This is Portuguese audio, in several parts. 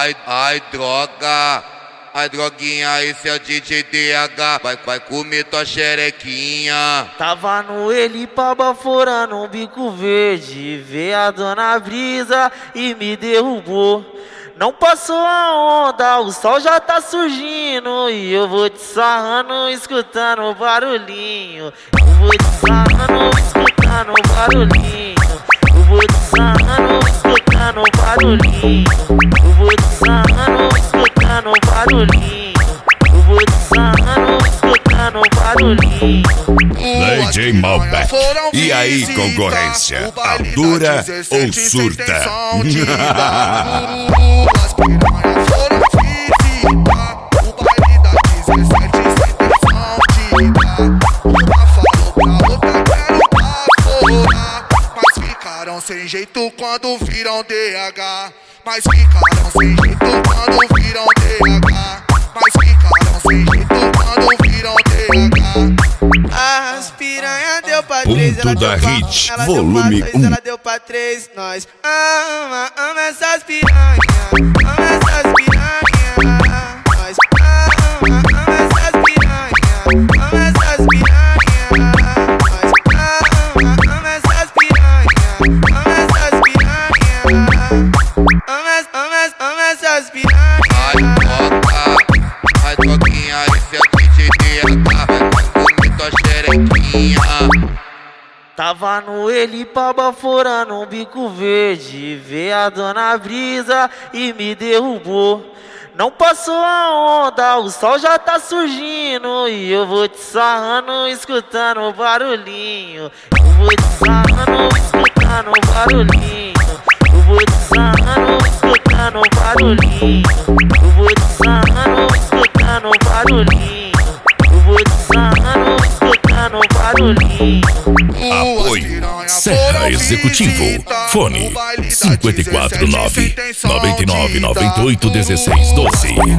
Ai, droga. Ai, droguinha, esse é o DJ DH. Vai comer tua xerequinha. Tava no Elipa baforando um bico verde. Veio a dona Brisa e me derrubou. Não passou a onda, o sol já tá surgindo. E eu vou te sarrando, escutando o barulhinho. Eu vou te sarrando, escutando o barulhinho. Eu vou te sarrando, escutando o barulhinho. Eu vou te sarrando, escutando o barulhinho. Eu vou te sarrando, escutando o barulhinho. DJ Malbec. E aí, concorrência? Atura ou surta? As piranha foram visitar o baile da 17 sem intenção de dar. Uma falou pra outra, quero baforar. Mas ficaram sem jeito quando viram DH. Mas ficaram sem jeito quando viram DH. Mas ficaram sem jeito quando viram DH. As piranha deu pra três, Ponto ela da deu pra Hit, ela volume deu pra dois, 1. ela deu pra três. Nós ama essas piranha, ama essas piranha. Nós ama essas piranha, ama essas piranha. Nós ama essas piranha, ama essas piranha. Ama essas piranha. Ai, droga. Ai, droguinha, esse é o DJ DH. Vai comer tua xerequinha. Tava no Elipa baforando um bico verde. Veio a dona Brisa e me derrubou. Não passou a onda, o sol já tá surgindo. E eu vou te sarrando, escutando o barulhinho. Eu vou te sarrando, escutando o barulhinho. Eu vou te sarrando, escutando o barulhinho. Eu vou te sarrando, escutando o barulhinho. Eu vou te sarrando, escutando o barulhinho. Apoio Serra Executivo. Fone 549 99 98 16 12. Foram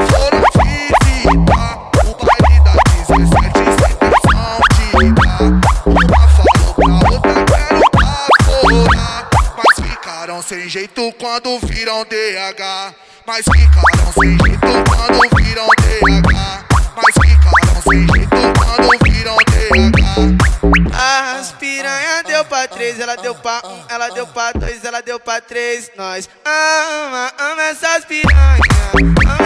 visitar o baile da 17 sem intenção de dar. Uma falou pra outra, quero baforar. Mas ficaram sem jeito quando viram DH. Mas ficaram sem jeito quando viram DH. Mas ficaram sem jeito quando viram DH. As piranha deu pra três, ela deu pra ela deu pra dois, ela deu pra três. Nós ama essas piranha, ama